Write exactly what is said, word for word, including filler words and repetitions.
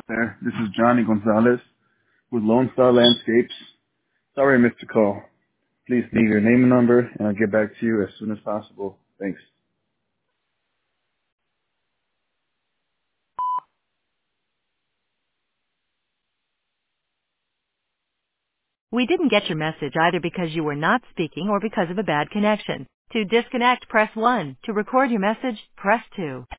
There, this is Johnny Gonzalez with Lone Star Landscapes. Sorry I missed your call. Please leave your name and number, and I'll get back to you as soon as possible. Thanks. We didn't get your message either because you were not speaking or because of a bad connection. To disconnect, press one. To record your message, press two.